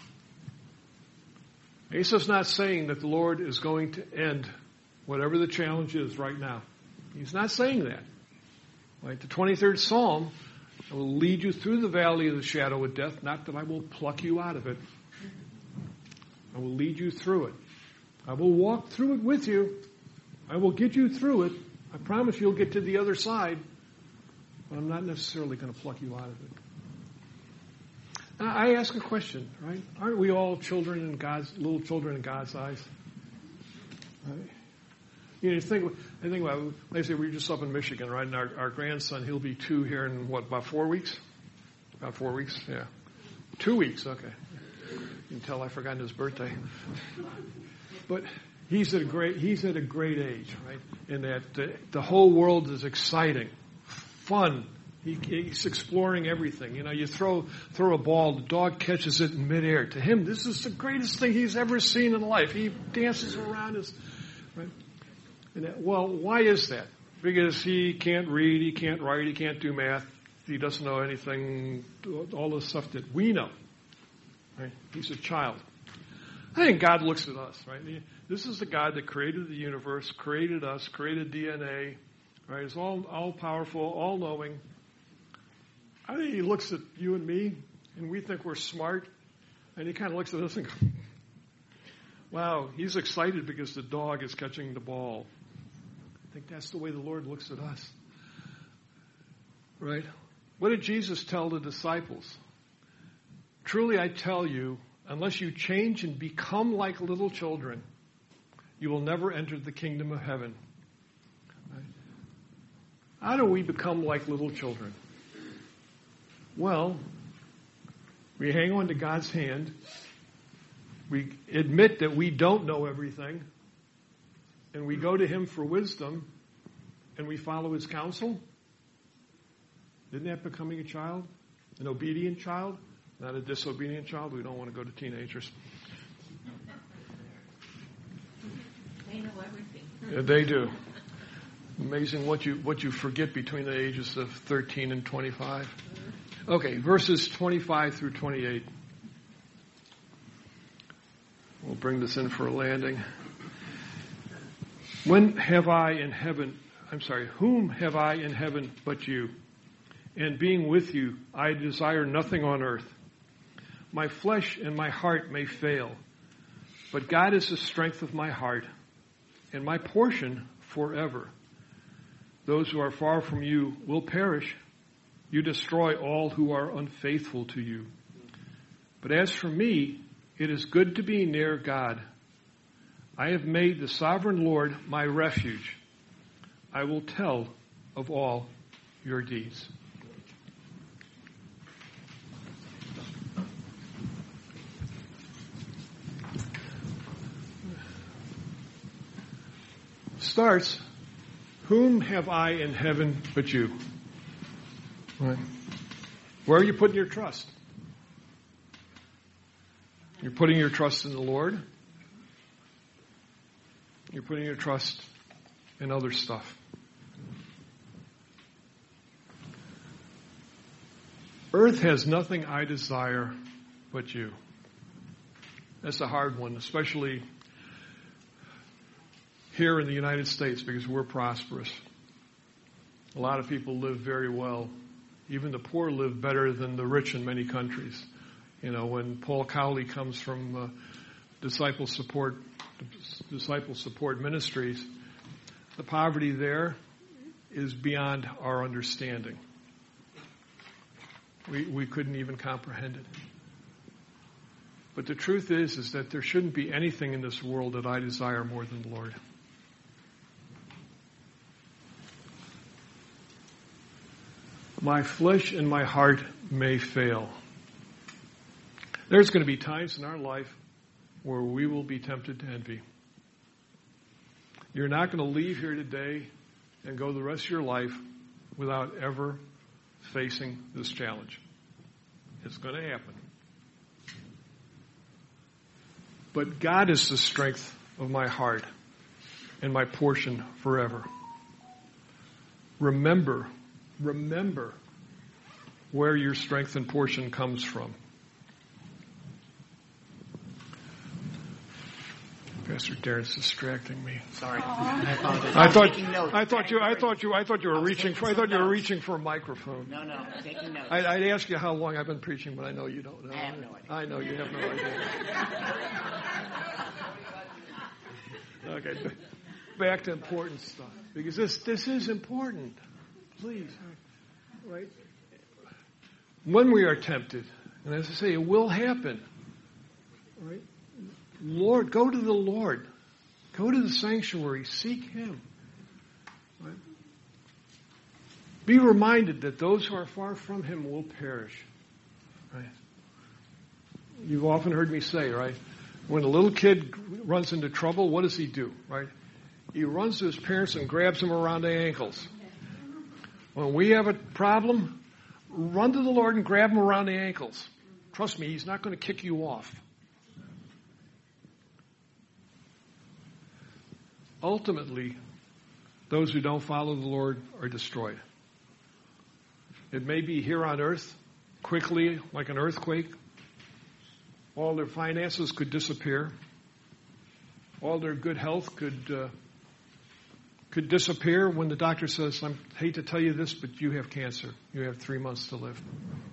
Asa's not saying that the Lord is going to end whatever the challenge is right now. He's not saying that. Like the 23rd Psalm, I will lead you through the valley of the shadow of death, not that I will pluck you out of it. I will lead you through it. I will walk through it with you. I will get you through it. I promise you'll get to the other side, but I'm not necessarily going to pluck you out of it. Now, I ask a question, right? Aren't we all children in little children in God's eyes? Right? You know, I think about it. They say we're just up in Michigan, right? And our grandson, he'll be 2 here in about 4 weeks? About 4 weeks, yeah. 2 weeks, okay. You can tell I've forgotten his birthday. But he's at a great age, right? And that the whole world is exciting, fun. He's exploring everything. You know, you throw a ball, the dog catches it in midair. To him, this is the greatest thing he's ever seen in life. He dances around us, right? Well, why is that? Because he can't read, he can't write, he can't do math, he doesn't know anything, all the stuff that we know. Right? He's a child. I think God looks at us, right? This is the God that created the universe, created us, created DNA, right? He's all powerful, all knowing. I think he looks at you and me, and we think we're smart, and he kind of looks at us and goes, wow, he's excited because the dog is catching the ball. I think that's the way the Lord looks at us. Right? What did Jesus tell the disciples? Truly I tell you, unless you change and become like little children, you will never enter the kingdom of heaven. Right? How do we become like little children? Well, we hang on to God's hand. We admit that we don't know everything. And we go to Him for wisdom. And we follow His counsel. Isn't that becoming a child? An obedient child? Not a disobedient child. We don't want to go to teenagers. They know everything. Yeah, they do. Amazing what you forget between the ages of 13 and 25. Okay, verses 25 through 28. We'll bring this in for a landing. Whom have I in heaven but you? And being with you, I desire nothing on earth. My flesh and my heart may fail, but God is the strength of my heart and my portion forever. Those who are far from you will perish. You destroy all who are unfaithful to you. But as for me, it is good to be near God. I have made the sovereign Lord my refuge. I will tell of all your deeds. Starts, whom have I in heaven but you? Right. Where are you putting your trust? You're putting your trust in the Lord. You're putting your trust in other stuff. Earth has nothing I desire but you. That's a hard one, especially here in the United States, because we're prosperous. A lot of people live very well. Even the poor live better than the rich in many countries. You know, when Paul Cowley comes from Disciple Support Ministries, the poverty there is beyond our understanding. We couldn't even comprehend it. But the truth is that there shouldn't be anything in this world that I desire more than the Lord. My flesh and my heart may fail. There's going to be times in our life where we will be tempted to envy. You're not going to leave here today and go the rest of your life without ever facing this challenge. It's going to happen. But God is the strength of my heart and my portion forever. Remember where your strength and portion comes from. Pastor Darren's distracting me. Sorry, I apologize. I thought you were reaching for a microphone. No, I'm taking notes. I'd ask you how long I've been preaching, but I know you don't know. I have no idea. I know you have no idea. Okay, back to important stuff, because this is important. Please, right? When we are tempted, and as I say, it will happen. Right? Lord, go to the Lord. Go to the sanctuary. Seek Him. Right? Be reminded that those who are far from Him will perish. Right? You've often heard me say, right? When a little kid runs into trouble, what does he do? Right? He runs to his parents and grabs them around the ankles. When we have a problem, run to the Lord and grab him around the ankles. Trust me, He's not going to kick you off. Ultimately, those who don't follow the Lord are destroyed. It may be here on earth, quickly, like an earthquake. All their finances could disappear. All their good health could disappear when the doctor says, I hate to tell you this, but you have cancer. You have 3 months to live.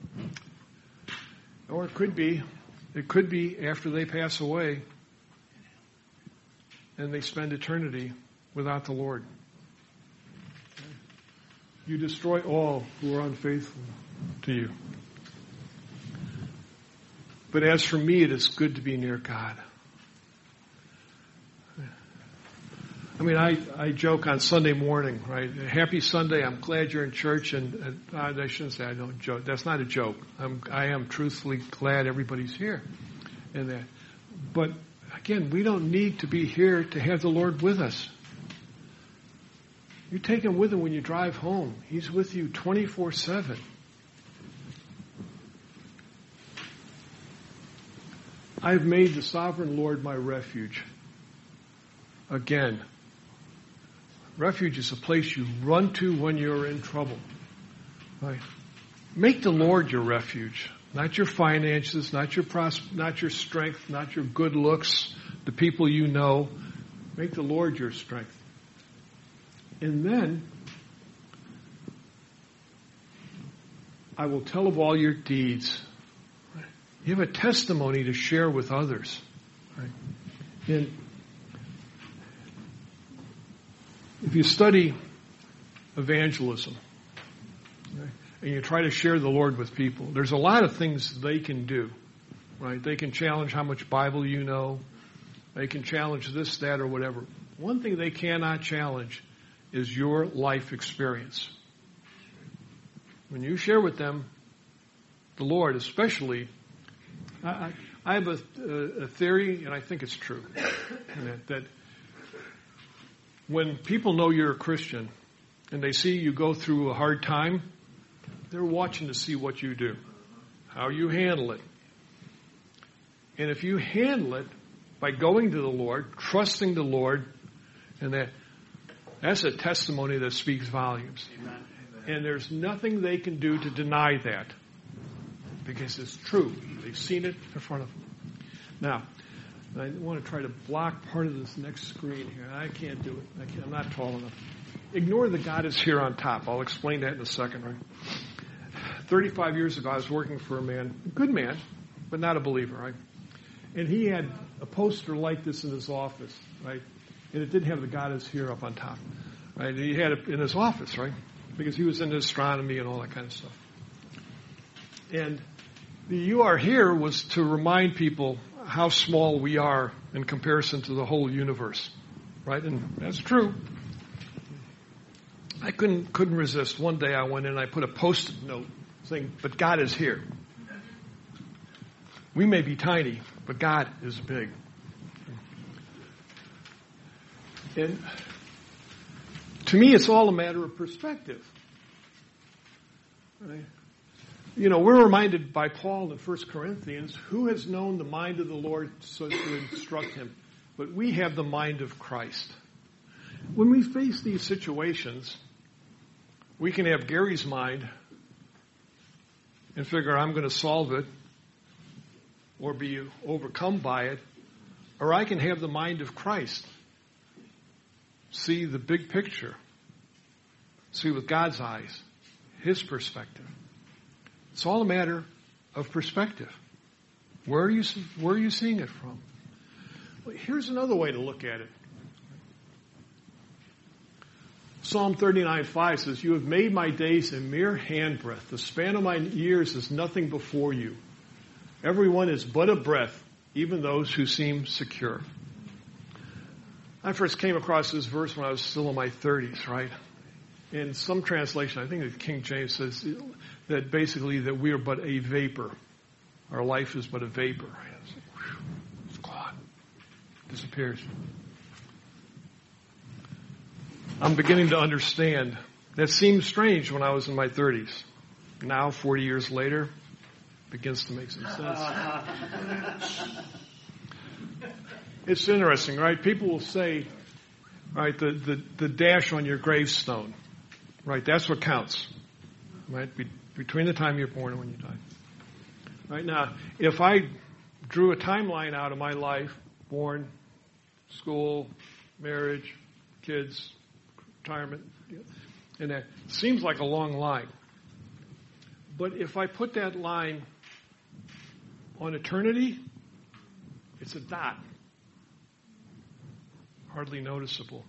Or it could be after they pass away and they spend eternity without the Lord. You destroy all who are unfaithful to you. But as for me, it is good to be near God. I mean, I joke on Sunday morning, right? Happy Sunday, I'm glad you're in church, and I shouldn't say I don't joke. That's not a joke. I am truthfully glad everybody's here. And that. But, again, we don't need to be here to have the Lord with us. You take Him with Him when you drive home. He's with you 24/7. I've made the sovereign Lord my refuge. Again, refuge is a place you run to when you're in trouble. Right? Make the Lord your refuge, not your finances, not your strength, not your good looks, the people you know. Make the Lord your strength. And then, I will tell of all your deeds. You have a testimony to share with others. Right? And if you study evangelism, right, and you try to share the Lord with people, there's a lot of things they can do. Right? They can challenge how much Bible you know. They can challenge this, that, or whatever. One thing they cannot challenge is your life experience. When you share with them the Lord, especially, I have a theory, and I think it's true, that when people know you're a Christian and they see you go through a hard time, they're watching to see what you do, how you handle it. And if you handle it by going to the Lord, trusting the Lord, and that's a testimony that speaks volumes. Amen. And there's nothing they can do to deny that, because it's true. They've seen it in front of them. Now, I want to try to block part of this next screen here. I can't do it. I'm not tall enough. Ignore the God is here on top. I'll explain that in a second, right? 35 years ago, I was working for a man, a good man, but not a believer, right? And he had a poster like this in his office, right? And it didn't have the God is here up on top, right? He had it in his office, right? Because he was into astronomy and all that kind of stuff. And the "You Are Here" was to remind people how small we are in comparison to the whole universe, right? And that's true. I couldn't resist. One day I went in and I put a post-it note saying, "But God is here." We may be tiny, but God is big. And to me, it's all a matter of perspective. Right? You know, we're reminded by Paul in 1 Corinthians, who has known the mind of the Lord so to instruct him? But we have the mind of Christ. When we face these situations, we can have Gary's mind and figure, I'm going to solve it, or be overcome by it, or I can have the mind of Christ. See the big picture. See with God's eyes, His perspective. It's all a matter of perspective. Where are you seeing it from? Well, here's another way to look at it. Psalm 39:5 says, "You have made my days a mere handbreadth. The span of my years is nothing before you. Everyone is but a breath, even those who seem secure." I first came across this verse when I was still in my 30s, right? In some translation, I think the King James says that basically that we are but a vapor. Our life is but a vapor. It's gone. Disappears. I'm beginning to understand. That seemed strange when I was in my 30s. Now, 40 years later, it begins to make some sense. It's interesting, right? People will say, right, the dash on your gravestone, right? That's what counts, right? Between the time you're born and when you die. Right now, if I drew a timeline out of my life, born, school, marriage, kids, retirement, and that seems like a long line. But if I put that line on eternity, it's a dot. Hardly noticeable.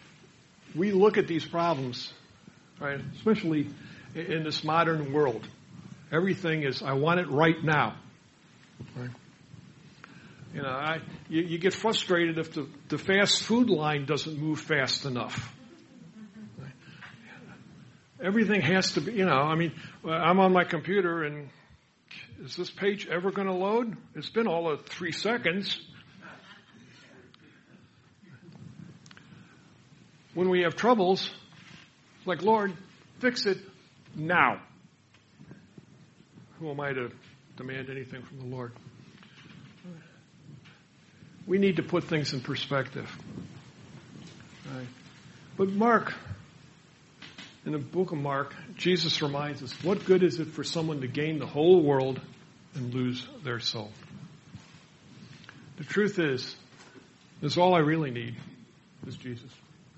We look at these problems, right, especially in this modern world, Everything is, I want it right now. Right? You know, you get frustrated if the fast food line doesn't move fast enough. Right? Everything has to be, you know, I mean, I'm on my computer and is this page ever going to load? It's been all of 3 seconds. When we have troubles, it's like, Lord, fix it now. Who am I to demand anything from the Lord? We need to put things in perspective. Right? But Mark, in the book of Mark, Jesus reminds us, what good is it for someone to gain the whole world and lose their soul? The truth is all I really need is Jesus.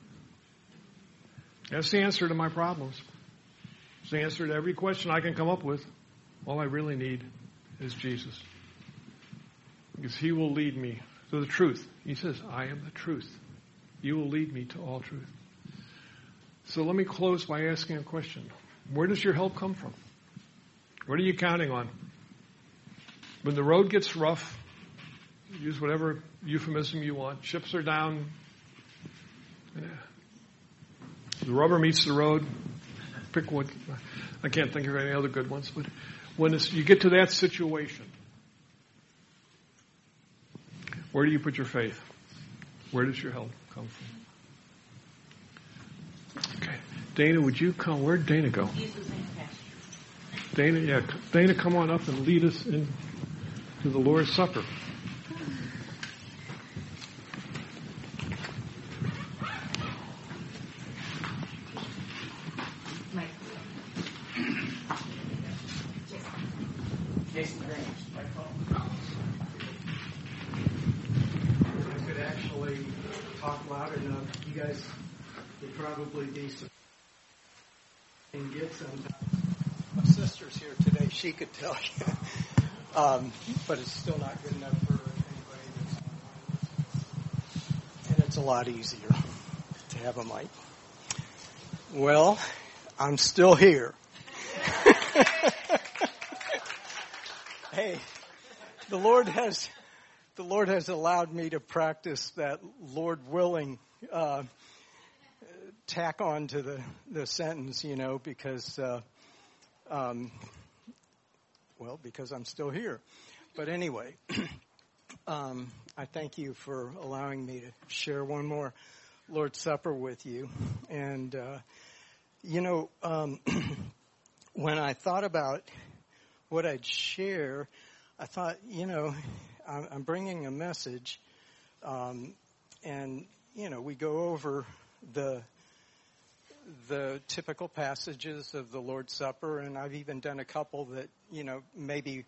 That's the answer to my problems. It's the answer to every question I can come up with. All I really need is Jesus. Because He will lead me to the truth. He says, I am the truth. You will lead me to all truth. So let me close by asking a question. Where does your help come from? What are you counting on? When the road gets rough, use whatever euphemism you want. Chips are down. The rubber meets the road. Pick one. I can't think of any other good ones. But when you get to that situation, where do you put your faith? Where does your help come from? Okay. Dana, would you come? Where'd Dana go? Dana, come on up and lead us into the Lord's Supper. Probably decent and get some. My sister's here today. She could tell you, but it's still not good enough for anybody that's online. And it's a lot easier to have a mic. Well, I'm still here. Hey, the Lord has allowed me to practice that Lord willing. Tack on to the sentence, you know, because because I'm still here. But anyway, I thank you for allowing me to share one more Lord's Supper with you. And, when I thought about what I'd share, I thought, I'm bringing a message, and, we go over the typical passages of the Lord's Supper, and I've even done a couple that, maybe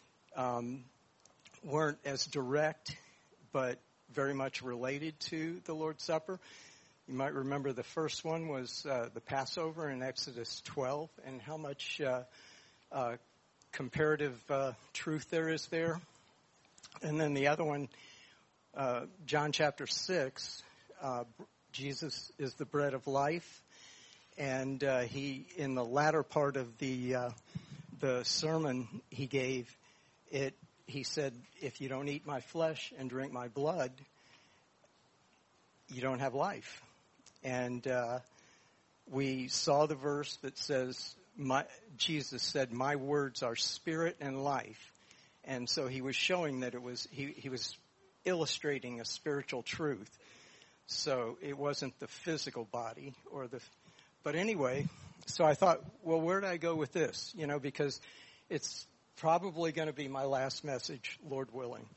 weren't as direct, but very much related to the Lord's Supper. You might remember the first one was the Passover in Exodus 12, and how much comparative truth there is there. And then the other one, John chapter 6, Jesus is the bread of life. And he, in the latter part of the sermon he gave, he said, if you don't eat my flesh and drink my blood, you don't have life. And we saw the verse that says, Jesus said, my words are spirit and life. And so he was showing that he was illustrating a spiritual truth. So it wasn't the physical body but anyway, so I thought, well, where do I go with this? Because it's probably going to be my last message, Lord willing.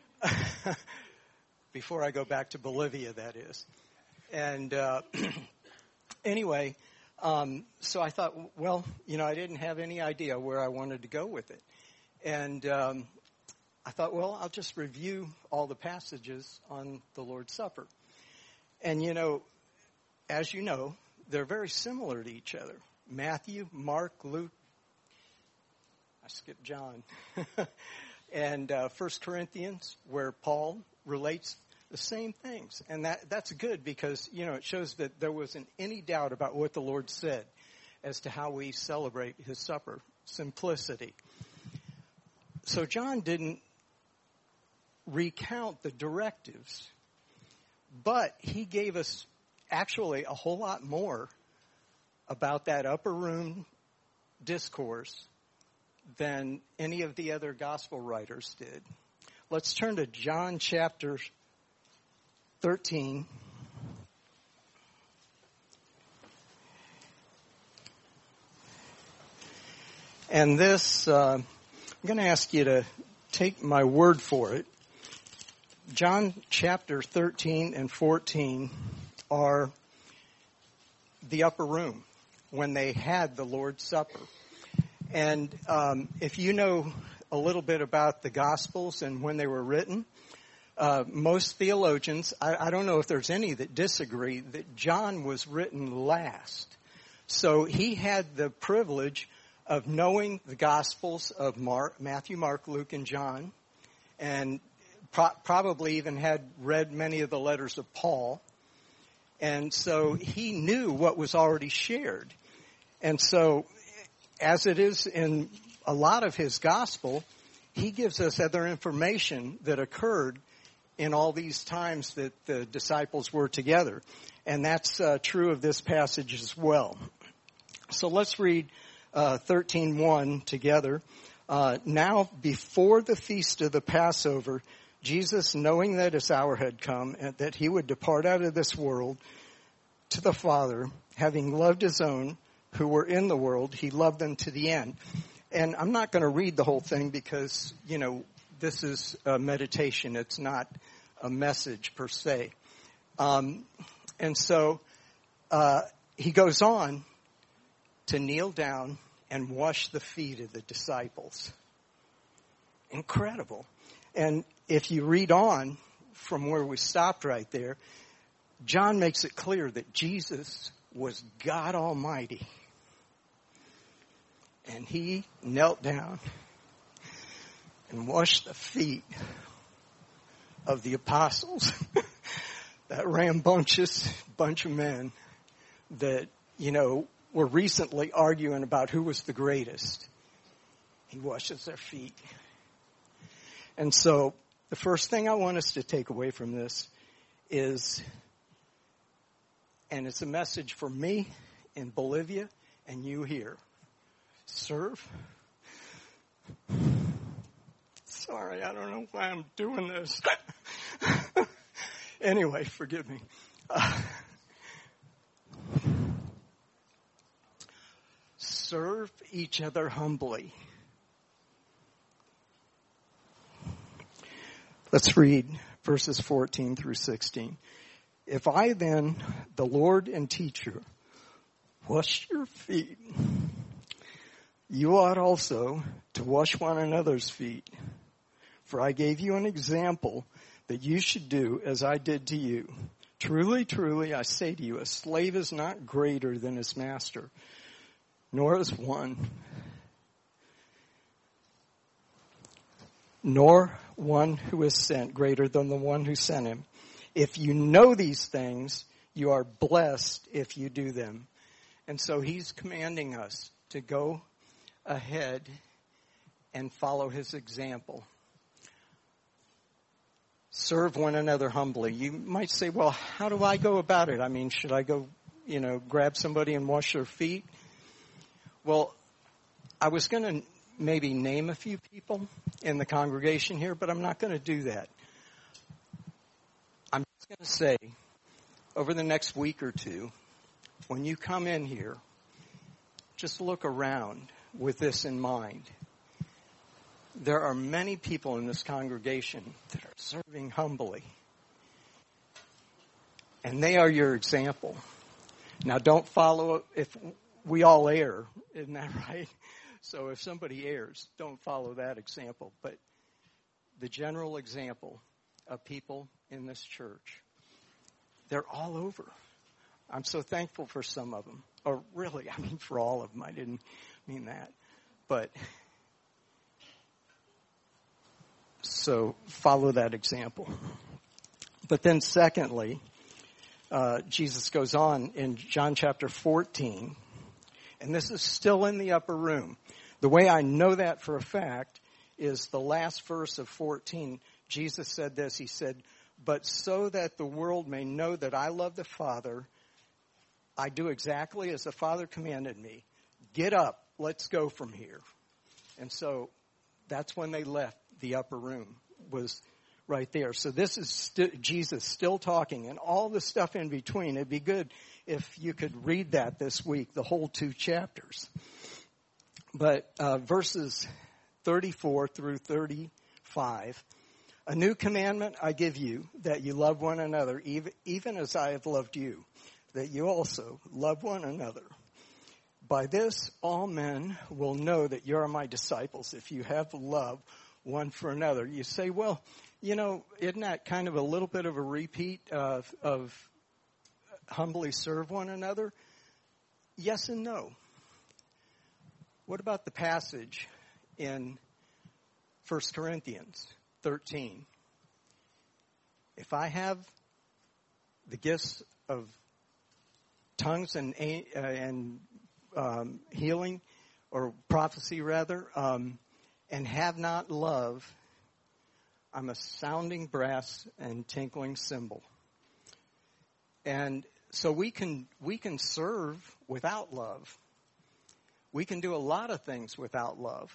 Before I go back to Bolivia, that is. And anyway, so I thought, well, I didn't have any idea where I wanted to go with it. And I thought, well, I'll just review all the passages on the Lord's Supper. And, as you know, they're very similar to each other. Matthew, Mark, Luke, I skipped John, and 1 Corinthians, where Paul relates the same things. And that's good because, it shows that there wasn't any doubt about what the Lord said as to how we celebrate his supper. simplicity. So John didn't recount the directives, but he gave us actually a whole lot more about that upper room discourse than any of the other gospel writers did. Let's turn to John chapter 13. And this, I'm going to ask you to take my word for it. John chapter 13 and 14 are the upper room when they had the Lord's Supper. And if you know a little bit about the Gospels and when they were written, most theologians, I don't know if there's any that disagree, that John was written last. So he had the privilege of knowing the Gospels of Matthew, Mark, Luke, and John, and probably even had read many of the letters of Paul. And so he knew what was already shared. And so, as it is in a lot of his gospel, he gives us other information that occurred in all these times that the disciples were together. And that's true of this passage as well. So let's read 13:1 together. Now, before the feast of the Passover, Jesus, knowing that his hour had come and that he would depart out of this world to the Father, having loved his own who were in the world, he loved them to the end. And I'm not going to read the whole thing because, this is a meditation. It's not a message per se. And so he goes on to kneel down and wash the feet of the disciples. Incredible. And if you read on from where we stopped right there, John makes it clear that Jesus was God Almighty. And he knelt down and washed the feet of the apostles. That rambunctious bunch of men that, were recently arguing about who was the greatest. He washes their feet. And so the first thing I want us to take away from this is, and it's a message for me in Bolivia and you here, serve. Sorry, I don't know why I'm doing this. Anyway, forgive me. Serve each other humbly. Let's read verses 14 through 16. If I then, the Lord and teacher, wash your feet, you ought also to wash one another's feet. For I gave you an example that you should do as I did to you. Truly, truly, I say to you, a slave is not greater than his master, nor is one who is sent greater than the one who sent him. If you know these things, you are blessed if you do them. And so he's commanding us to go ahead and follow his example. Serve one another humbly. You might say, well, how do I go about it? I mean, should I go, grab somebody and wash their feet? Well, I was going to maybe name a few people in the congregation here, but I'm not going to do that. I'm just going to say, over the next week or two, when you come in here, just look around with this in mind. There are many people in this congregation that are serving humbly. And they are your example. Now, don't follow if we all err, isn't that right? So if somebody errs, don't follow that example. But the general example of people in this church, they're all over. I'm so thankful for some of them. Or really, for all of them. I didn't mean that. But so follow that example. But then secondly, Jesus goes on in John chapter 14, and this is still in the upper room. The way I know that for a fact is the last verse of 14. Jesus said this. He said, "But so that the world may know that I love the Father, I do exactly as the Father commanded me. Get up, let's go from here." And so that's when they left the upper room, was right there. So this is Jesus still talking, and all the stuff in between. It'd be good if you could read that this week, the whole 2 chapters. But verses 34 through 35, "A new commandment I give you, that you love one another, even as I have loved you, that you also love one another. By this, all men will know that you are my disciples, if you have love one for another." You say, well, isn't that kind of a little bit of a repeat of humbly serve one another? Yes and no. What about the passage in 1 Corinthians 13? If I have the gifts of tongues and healing, or prophecy rather, and have not love, I'm a sounding brass and tinkling cymbal. And so we can serve without love. We can do a lot of things without love.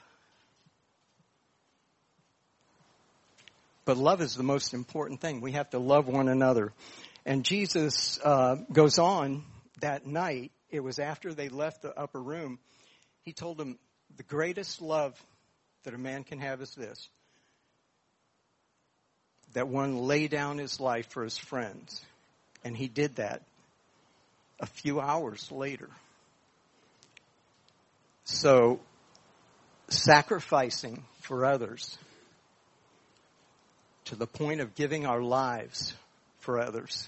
But love is the most important thing. We have to love one another. And Jesus goes on that night. It was after they left the upper room. He told them, the greatest love that a man can have is this: that one lay down his life for his friends. And he did that a few hours later. So, sacrificing for others to the point of giving our lives for others.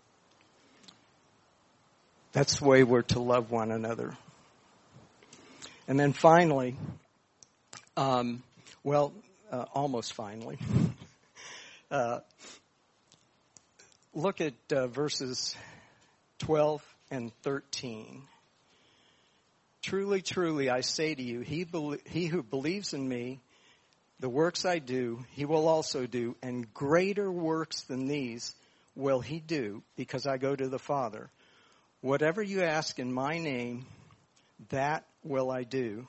That's the way we're to love one another. And then finally, almost finally, look at verses 12 and 13. "Truly, truly, I say to you, he who believes in me, the works I do, he will also do, and greater works than these will he do, because I go to the Father. Whatever you ask in my name, that will I do,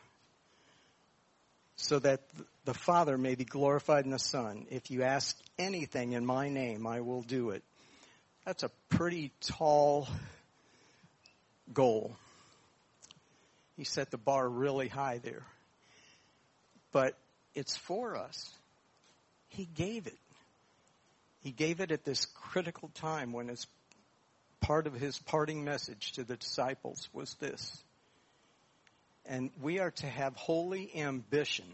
so that the Father may be glorified in the Son. If you ask anything in my name, I will do it." That's a pretty tall goal. He set the bar really high there. But it's for us. He gave it. He gave it at this critical time when it's part of his parting message to the disciples was this. And we are to have holy ambition,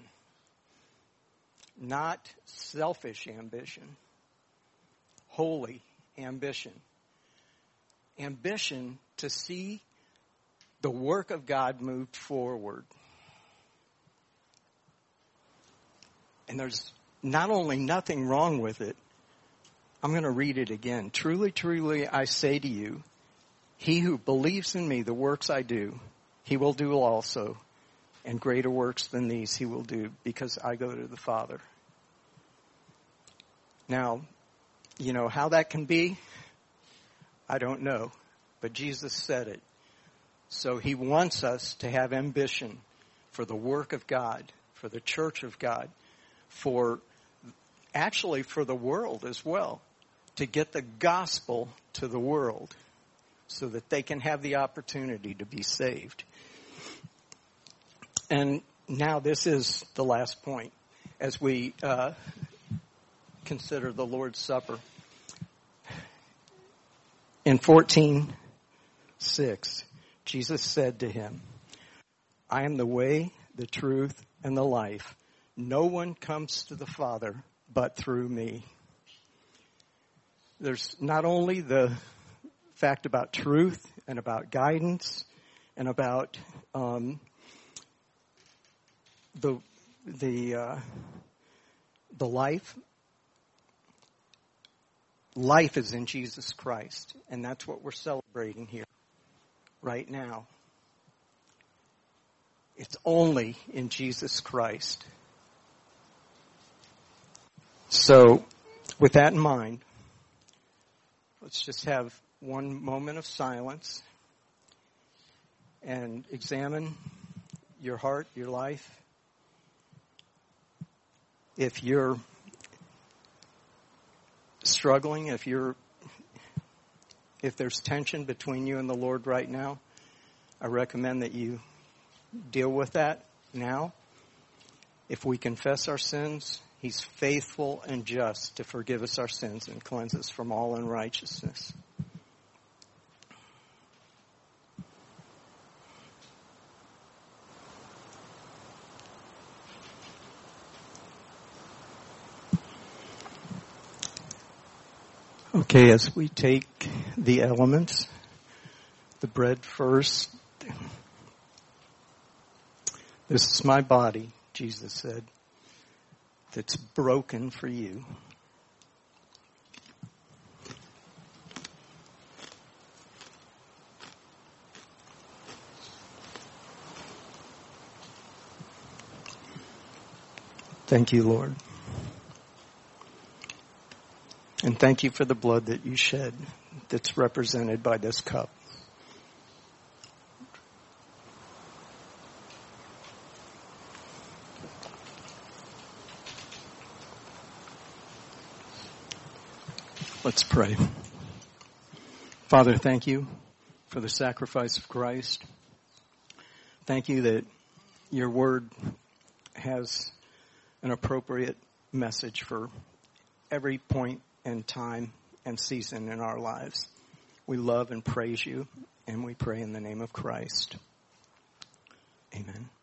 not selfish ambition. Holy ambition. Ambition to see the work of God moved forward. And there's not only nothing wrong with it, I'm going to read it again. "Truly, truly, I say to you, he who believes in me, the works I do, he will do also, and greater works than these he will do, because I go to the Father." Now, how that can be, I don't know, but Jesus said it. So he wants us to have ambition for the work of God, for the church of God, for the world as well, to get the gospel to the world so that they can have the opportunity to be saved. And now this is the last point as we consider the Lord's Supper. In 14:6, Jesus said to him, "I am the way, the truth, and the life. No one comes to the Father but through me." There's not only the fact about truth and about guidance and about the life. Life is in Jesus Christ, and that's what we're celebrating here right now. It's only in Jesus Christ. So, with that in mind, let's just have one moment of silence and examine your heart, your life. If you're struggling, if there's tension between you and the Lord right now, I recommend that you deal with that now. If we confess our sins, He's faithful and just to forgive us our sins and cleanse us from all unrighteousness. Okay, as we take the elements, the bread first. This is my body, Jesus said, that's broken for you. Thank you, Lord. And thank you for the blood that you shed that's represented by this cup. Let's pray. Father, thank you for the sacrifice of Christ. Thank you that your word has an appropriate message for every point and time and season in our lives. We love and praise you, and we pray in the name of Christ. Amen.